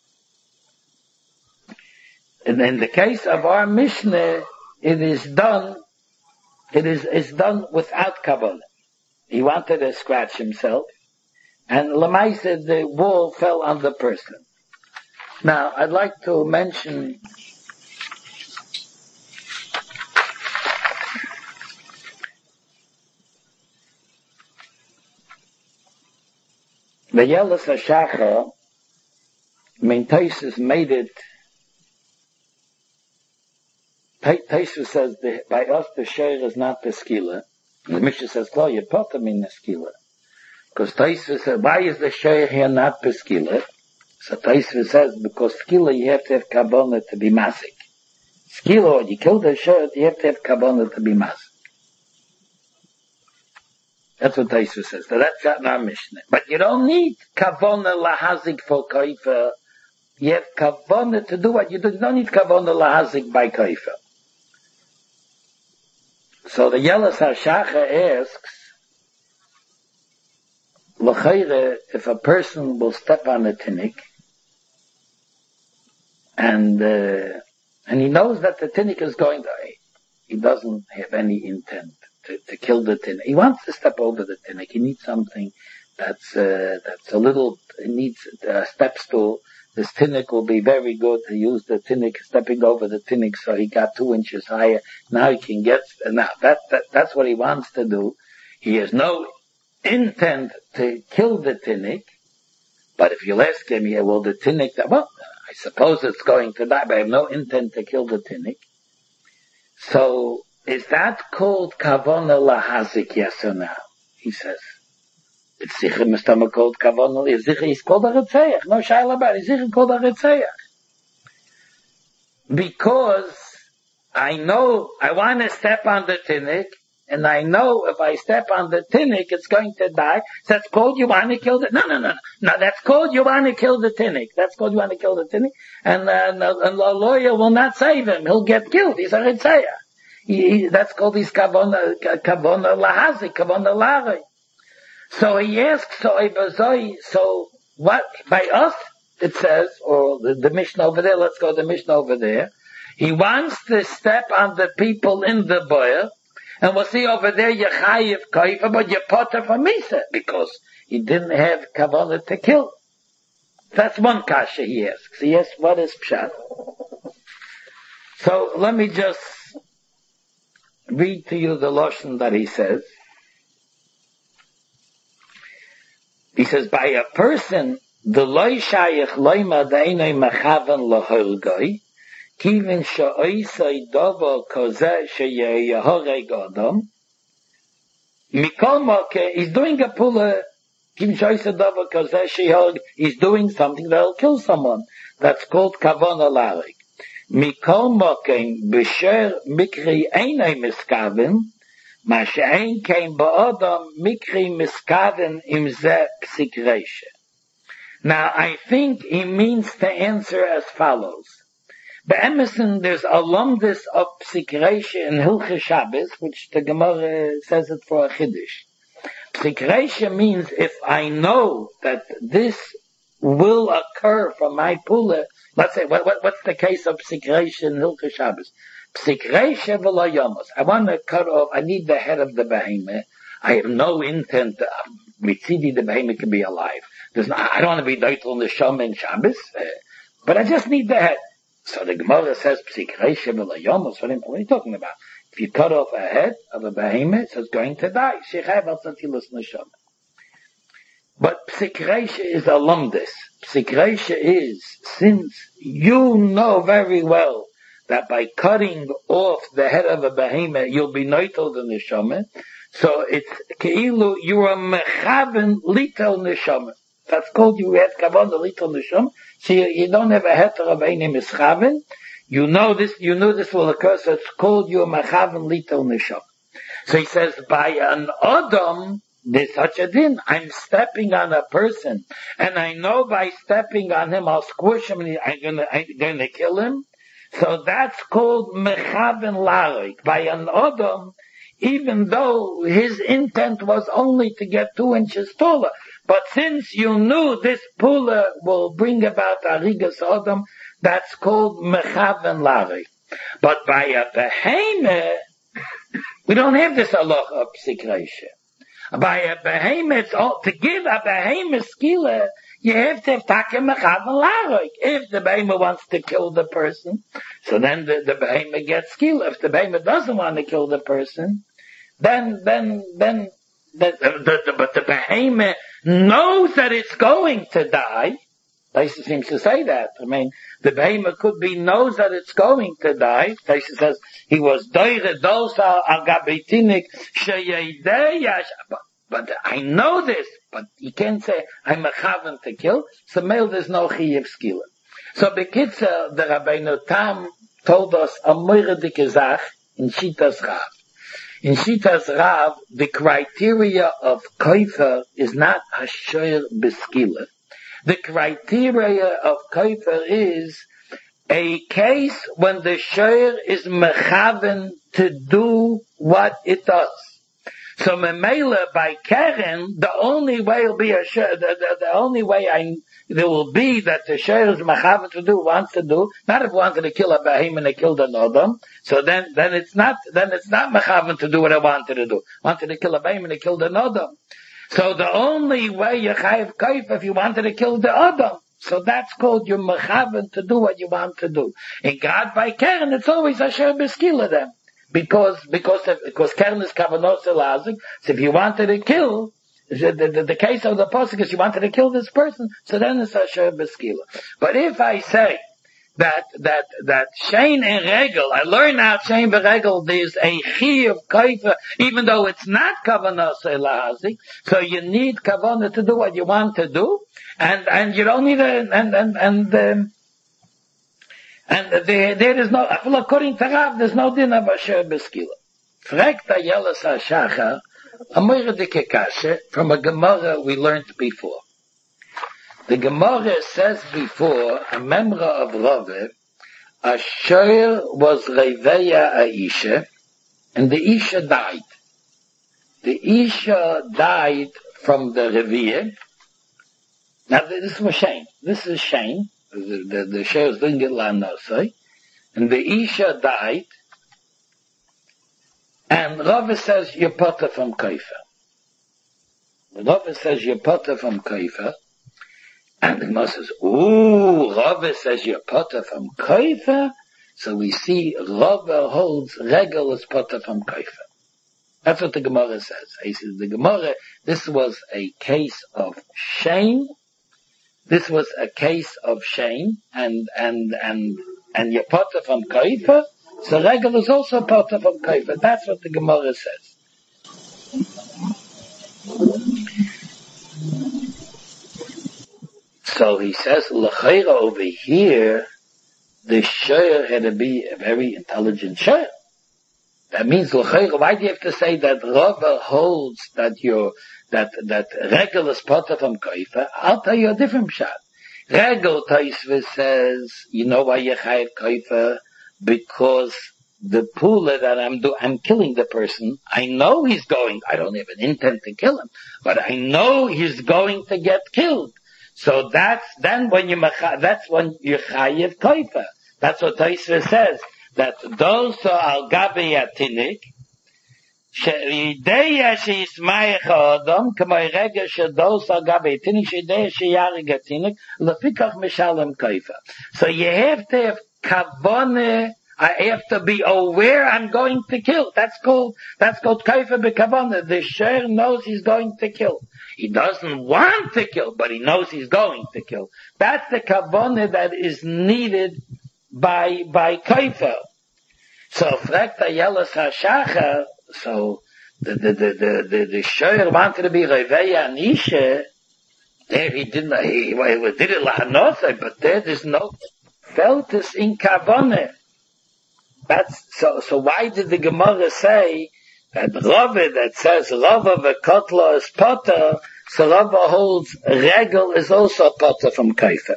in, in the case of our Mishnah, it is done It is, is done without Kabbalah. He wanted to scratch himself, and Lamaisa, the wall fell on the person. Now, I'd like to mention the Yelis HaShachar, Taisus made it. Taisus says the, by us the share is not the skila. The Mishnah says, "Klo yepotam in the skila," because Taisus said, "Why is the share here not the skila?" So Taisva says, because skila, you have to have kavanah to be masik. Skila, when you kill the shirt, you have to have kavanah to be masik. That's what Taisva says. So that's not in our Mishnah. But you don't need kavanah lahazik for kaifa. You have kavanah to do what you do. You don't need kavanah lahazik by kaifa. So the Yelas HaShacha asks, L'chayre, if a person will step on a tinnik, and uh, and he knows that the tinnik is going to, he doesn't have any intent to, to kill the tinnik. He wants to step over the tinnik. He needs something that's uh, that's a little, he needs a step stool. This tinnik will be very good to use the tinnik, stepping over the tinnik, so he got two inches higher. Now he can get, now that, that, that's what he wants to do. He has no intent to kill the tinnik, but if you'll ask him, yeah, well, the tinnik, well, I suppose it's going to die, but I have no intent to kill the tinnik. So, is that called kavanah lahazik, yes or no? He says. It's sicher mistama called kavanah, it's sicher, he's called a retzeach. No shaila about it, he's sicher called a retzeach. Because I know, I want to step on the tinnik, and I know if I step on the tinnik, it's going to die. So that's called you want to kill the, no, no, no, no. No, that's called you want to kill the tinnik. That's called you want to kill the tinnik. And, uh, and the lawyer will not save him. He'll get killed. He's a ritzeya. He, he, that's called his kavona, kavona lahazi, kavona lari. So he asks, so, so what, by us, it says, or the, the Mishnah over there, let's go to the Mishnah over there. He wants to step on the people in the boyer, and we'll see over there, Yechayiv Kaifa, but you're potter for Misa, because he didn't have kavanah to kill. That's one kasha he asks. He asks, what is Pshat? So let me just read to you the Lashon that he says. He says, by a person, the loy shayich loyma deinoi mechavan laholgoi, kivin sha'oisai dava kozeh sheyehoreg adam, mikol moke, he's doing a pula, kivin sha'oisai dava kozeh sheyehoreg, he's doing something that'll kill someone. That's called kavanah larik. Mikol moke, b'sher mikri einoi miskaven, Ma she'ein kein ba'adam mikri miskaven im zeh psikreshe. Now, I think he means to answer as follows. Be'emerson, there's a lumdus of psikreshe in Hilchah Shabbos, which the Gemara says it for a chiddush. Psikreshe means if I know that this will occur from my pula, let's say, what, what, what's the case of psikreshe in Hilchah Shabbos? Psikreshe v'lo yomos. I want to cut off, I need the head of the behemoth. I have no intent, uh, mitzidi the behemoth can be alive. There's no, I don't want to be deitel neshama in Shabbos, uh, but I just need the head. So the Gemara says, psikreshe v'lo yomos. What are you talking about? If you cut off a head of a behemoth, it's going to die. Shechai v'tzatilas neshama. But psikreshe is a lumdus. Psikreshe is, since you know very well that by cutting off the head of a behemoth, you'll be noitel the neshama. So it's keilu, you are mechaven litel neshama. That's called you have kavanah litel neshama. So you, you don't have a heter of any mischaven. You know this, you know this will occur, so it's called you are mechaven litel neshama. So he says, by an adam, there's such a din. I'm stepping on a person, and I know by stepping on him, I'll squish him, and I'm gonna, I'm gonna kill him. So that's called mechaven larik. By an adam, even though his intent was only to get two inches taller. But since you knew this pula will bring about arigas adam, that's called mechaven larik. But by a behemoth, we don't have this halacha of psikreshe. By a behemoth, to give a behemoth skila, you have to have takem mechaven larik. If the behemoth wants to kill the person, so then the, the behemoth gets skila. If the behemoth doesn't want to kill the person, then, then, then, the, the, the, but the behemoth knows that it's going to die. Taisa seems to say that. I mean, the behemoth could be knows that it's going to die. Taisa says he was doire dosa agabetinik sheyedeyash. But I know this. But you can't say, I'm mechaven to kill, so male there's no chiyev skila. So Bekitzer, the Rabbeinu Tam told us a moire dike zach in Shitas Rav. In Shitas Rav, the criteria of koifer is not asher beskila. The criteria of koifer is a case when the shoyer is mechaven to do what it does. So memela by Keren, the only way will be a shoyer, the, the, the only way I, there will be that the shoyer is mechaven to do, wants to do, not if wanted to kill a bahim and they killed an odom, so then, then it's not, then it's not mechaven to do what I wanted to do. Wanted to kill a bahim and they killed an odom. So the only way you chayiv kaif if you wanted to kill the odom. So that's called your mechaven to do what you want to do. In God by Keren, it's always asher beskila them. Because, because, of, because Keren is kavanos elazik. So if you wanted to kill, the, the, the case of the pasuk is you wanted to kill this person, so then it's asher beskila. But if I say that, that, that shein and regel, I learn out shein and regel, there's a chi of kaifa, even though it's not kavanos elazik, so you need kavanah to do what you want to do, and, and you don't need a, and, and, and, um, And there, there is no, according to Rav, there's no din of asher beskila. Fragt Ayeles HaShachar, a moire dike kashe, from a Gemara we learned before. The Gemara says before, a memra of Rave, asher was reveya a isha, and the isha died. The isha died from the reveya. Now this was shame. This is shame. The, the, the shares didn't get lanosai, and the isha died, and Rava says you're potter from kaifa. Rava says you're potter from kaifa, and the Gemara says, ooh, Rava says you're potter from kaifa, so we see Rava holds regel is potter from kaifa. That's what the Gemara says. He says the Gemara, this was a case of shame. This was a case of shame, and, and, and, and you're potter from kaifa, so regel is also potter from kaifa. That's what the Gemara says. So he says, l'chayra over here, the shoyer had to be a very intelligent shoyer. That means, l'chayra, why do you have to say that Rava holds that you're, that, that regel is potter from kaifa? I'll tell you a different shot. Regel Taisva says, you know why you chayiv kaifa? Because the pula that I'm do, I'm killing the person. I know he's going, I don't have an intent to kill him, but I know he's going to get killed. So that's, then when you, that's when you chayiv kaifa. That's what Taisva says, that those are al gabi atinik, שידע שישמח האדם כמו רגע שדוס על גבי תינוק שידע שיהרג התינוק לפיכך משלם כיפה. So you have to have kavanah. I have to be aware I'm going to kill. That's called, that's called kaifa b'kavanah. The share knows he's going to kill. He doesn't want to kill, but he knows he's going to kill. That's the kavanah that is needed by, by kaifa. So, fragt Ayeles HaShachar, so the, the, the, the, the, the shoyer wanted to be reveya and isha, there he didn't, he, he did it lahanotha, but there there's no feltus in kavanah. That's, so, so why did the Gemara say that Rava that says Rava v'kotla is potter, so Rava holds regel is also potter from kaifa?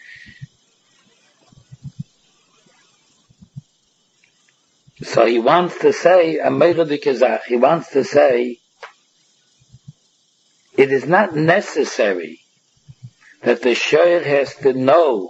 So he wants to say, he wants to say, it is not necessary that the shoyer has to know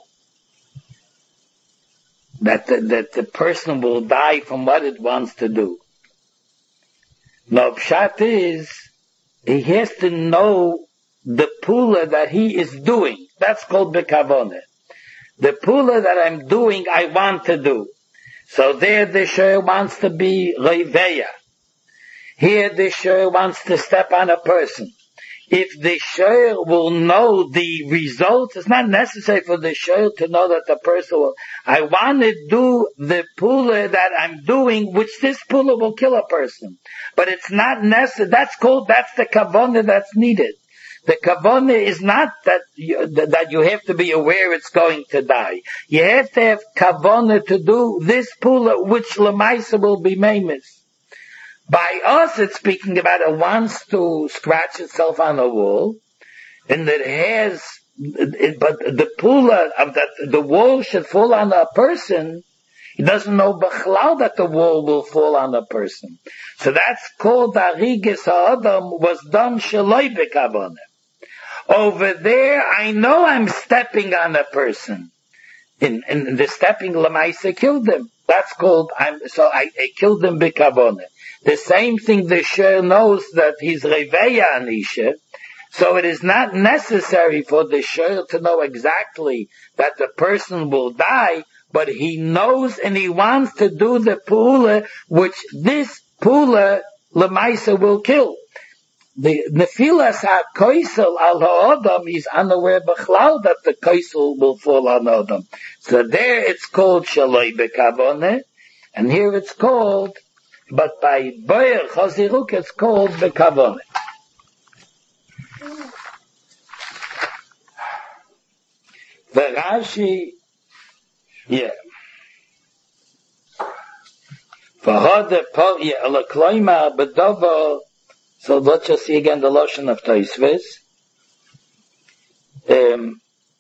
that the, that the person will die from what it wants to do. No, pshat is, he has to know the pula that he is doing. That's called bekavanah. The pula that I'm doing, I want to do. So there the shoyer wants to be reveya. Here the shoyer wants to step on a person. If the shoyer will know the results, it's not necessary for the shoyer to know that the person will. I want to do the pula that I'm doing, which this pula will kill a person. But it's not necessary. That's called, that's the kavanah that's needed. The kavanah is not that you, that you have to be aware it's going to die. You have to have kavanah to do this pula, which lemaisa will be meimis. By us, it's speaking about it wants to scratch itself on a wall, and it has, it, but the pula of that, the wall should fall on a person. He doesn't know b'chlal that the wall will fall on a person. So that's called Arigas Ha'adam was done shaloi b'kavanah. Over there, I know I'm stepping on a person. In, in the stepping lemaisa killed him. That's called, I'm, so I, I killed him b'kavanah. The same thing the shir knows that he's reveya anisha. So it is not necessary for the shir to know exactly that the person will die, but he knows and he wants to do the pula, which this pula lemaisa will kill. The nefilas ha-koisel al ha'odam is unaware b'chlal that the koisel will fall on Adam. So there it's called shaloi b'kavanah, and here it's called, but by boyer chaziruk it's called b'kavanah. The Rashi, yeah. V'hada por, yeah, l'kloima b'dovo. So let's just see again the lotion of Tosfos. Um,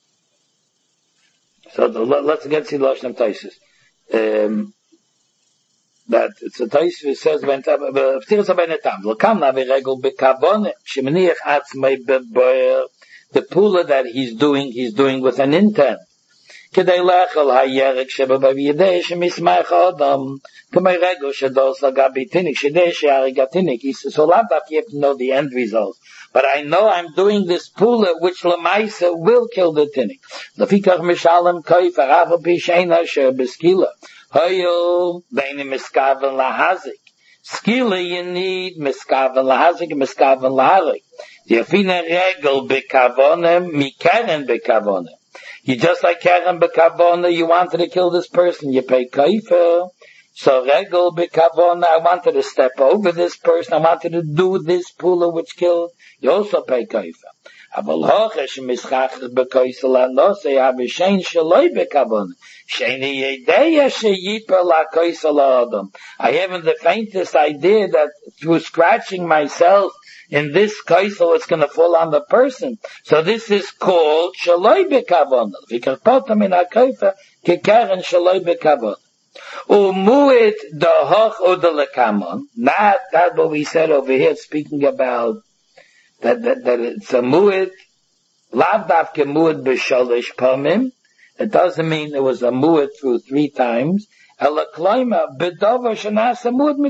so the, let's again see the lotion of Tosfos. Um, that so Tosfos says when v'tiras habenetam l'kam navi regel b'kavon shemeniach atzmei b'boyer. The pula that he's doing, he's doing with an intent. Kedei lechel hayerek shebabaviyadei shemismach adam. Kamei regel shedos agabi tinik shedei she'ari gatinik. He says, so lav that you have to know the end result. But I know I'm doing this pula which lemaisa will kill the tinik. Lefikach mishalem koif arav b'shein asher b'skila. Hoyo beini miskaven lahazik. Skila you need miskaven lahazik and miskaven laharik. Yafina regel bekavona mikaren bekavona. You just like karen bekavona, you wanted to kill this person, you pay kaifer. So regel bekavona, I wanted to step over this person, I wanted to do this pula which killed, you also pay kaifer. Aval hochesh mischachas bekoisel anose abishein shaloi bekavona. Sheini yedeya sheyiper la koisel adam. I haven't the faintest idea that through scratching myself in this kaisel, it's going to fall on the person. So this is called shaloi b'kavona. V'karpotam in hakaifa kekaren shaloi b'kavona. Umuit dahach odelekamon. Not that what we said over here, speaking about that that, that it's a muit, lav davke muit b'shalish pamim. It doesn't mean it was a muit through three times. This is a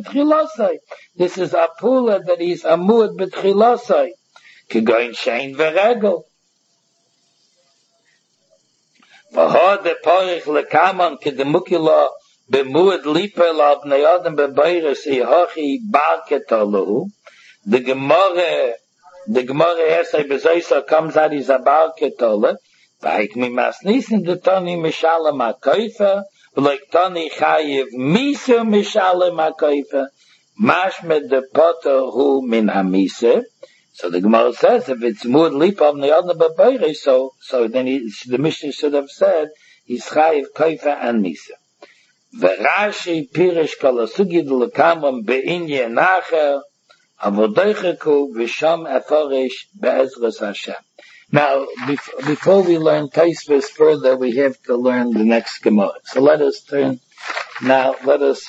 pula that is a muad b'tchilosai. Kegoin shein v'regel. V'hod porich lekaman kedemukila b'muad liper lav ne'odem b'bayres ihochi barketalu. The Gemara, the Gemara Esay Bezoisa comes out is a barketalu. V'haik mi masnisin detoni mishalem ha'koifer. Like Tani Chayiv Misa Mishalem HaKoifer Mashmed the Potter Hu Min HaMisa. So the Gemara says if it's Mud Lipov Ne'odna B'Beirei, so so then he, the Mishnah should have said he's Chayiv Koifer and Misa. V'Rashi Pirish Kol HaSugid L'Kamam Be'inye Nacher Avodoicheku V'Sham Eforish Be'ezras Hashem. Now, before we learn Tosfos further, we have to learn the next Gemara. So let us turn, now let us,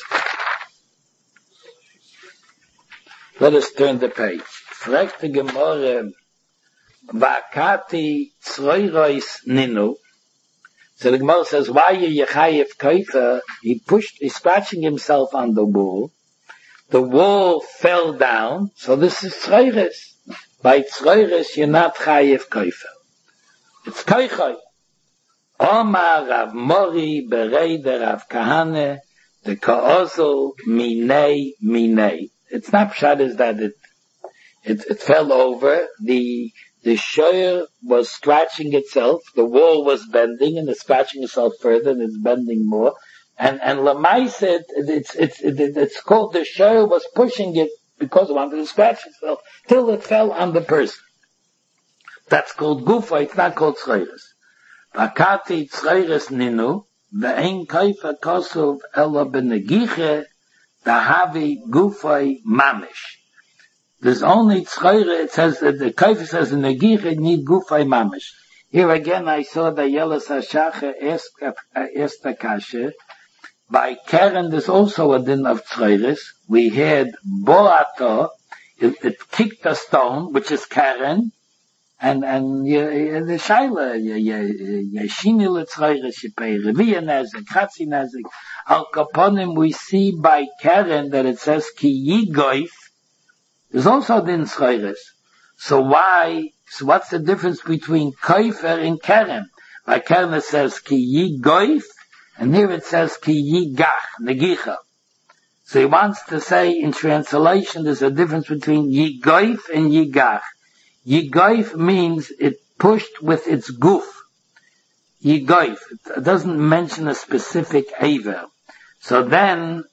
let us turn the page. Fragt the Gemara, Vakati Tzroirois Ninu. So the Gemara says, why are you Yechayev Koifer? He pushed, he's scratching himself on the wall. The wall fell down, so this is Tzroirois. By Tzroirois, you're not Chayev Koifer. It's Koichoi. Omar Rav Mori Bereide Rav Kahane the Ka'ozel Minei Minei. It's not pshat is that it, it, it fell over. The, the shoyer was scratching itself. The wall was bending and it's scratching itself further and it's bending more. And, and Lamai said, it's, it's, it, it's called the shoyer was pushing it because it wanted to scratch itself till it fell on the person. That's called gufa, it's not called tzreiris. Vakati tzreiris ninu, ve'en kaifa kosov ela benegiche, dahavi gufay mamish. There's only tzreire, it says that the kaifa says in negiche need gufay mamish. Here again I saw the Yelas HaShacha asked the kasha. By Keren there's also a din of tzreiris. We had boato, it, it kicked a stone, which is Keren, and and the shaila yeshini letzreiris shepei reviya nezik, chatzi nezik. Al kaponim we see by Keren that it says ki yigoif. There's also din tzreiris. So why? So what's the difference between kaifer and Keren? By Keren it says ki yigoif, and here it says ki yigach, negicha. So he wants to say in translation there's a difference between yigoif and yigach. Yigoif means it pushed with its goof. Yigoif, it doesn't mention a specific aver. So then,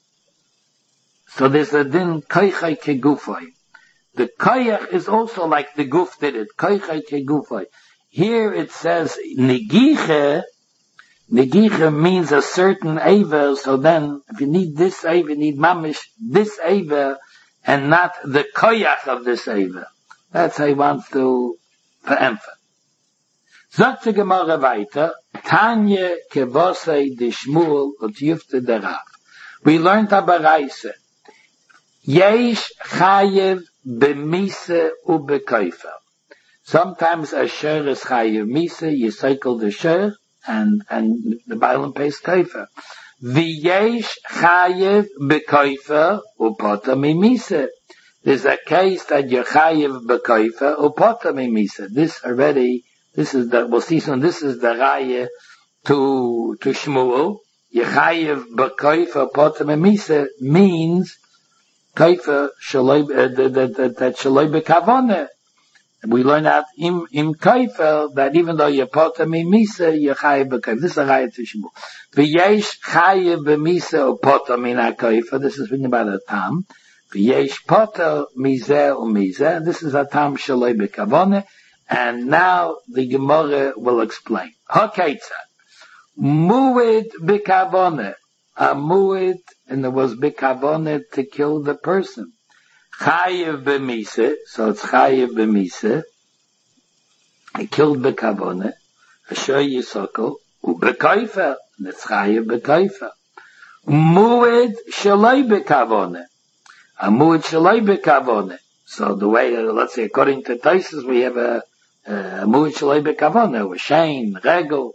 so there's a din koichai kegufai. The koyach is also like the goof did it. Koichai kegufai. Here it says negiche. Negiche means a certain aver. So then, if you need this aver, you need mamish this aver, and not the koyach of this aver. That's how he wants to emphasize. Sagt die Gemara weiter, Tanje kevosei de Shmuel und Yufte der Rav. We learned aber Reise. Yesh chayev b'mise u b'koifer. Sometimes a sher is chayev mise, you cycle the sher, and, and the Bailam pays koifer. V'yesh chayev b'koifer u pota mimise. There's a case that you're chayiv b'koifer or potter mimisa. This already, this is the, we'll see soon, this is the raya to, to Shmuel. You're chayiv b'koifer potter mimisa means koifer shaloi, that shaloi b'kavone. We learn out im, im koifer that even though you're potter mimisa, you're chayiv b'koifer. This is a raya to Shmuel. V'yesh chayiv b'misa or potter mina koifer. This is written about a tam. Yesh poter mizeh umizeh. This is a tam shaloi b'kavone, and now the Gemara will explain. Hakeitzad muid b'kavone, a muid, and there was b'kavone to kill the person. Chayev b'mise, so it's chayev b'mise. He killed b'kavone. Asher yisokol u'b'koifer, and it's chayev b'koifer. Muid shaloi b'kavone. A mu'id shaloi b'kavone. So the way, uh, let's say, according to Taisus, we have a, a mu'id shaloi b'kavone, or shein, regel.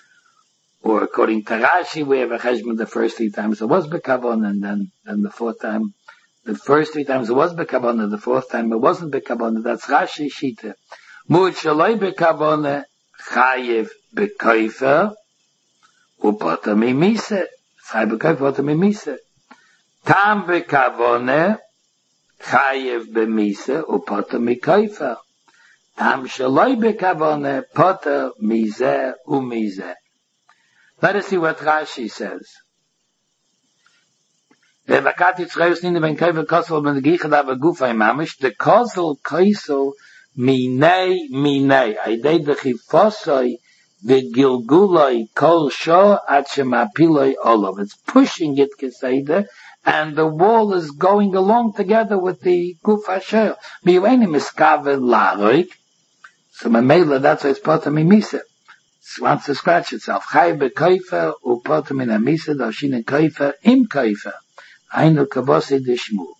Or according to Rashi, we have a cheshbon the first three times it was b'kavone, and then, then the fourth time, the first three times it was b'kavone, the fourth time it wasn't b'kavone. That's Rashi shita. Mu'id shaloi b'kavone, chayev b'koifer, u'pota mimise. Chayev b'koifer, u'pota mimise. Tam b'kavone, chayev b'mise, u'pota mikayfer. Tam shaloi b'kavone, pota mizeh u'mizeh. Let us see what Rashi says. The causal kaisel minei minei. Aidei dechifosoi v'gilguloi kol sho at shemapiloi olov. It's pushing it, keseda, and the wall is going along together with the guf asher. Miyueni miskave laroik. So mamela, that's why it's potem imisa. It wants to scratch itself. Chay bekoifer u potem in amisa, dashin in koifer im koifer. Ainu kavose de shmu.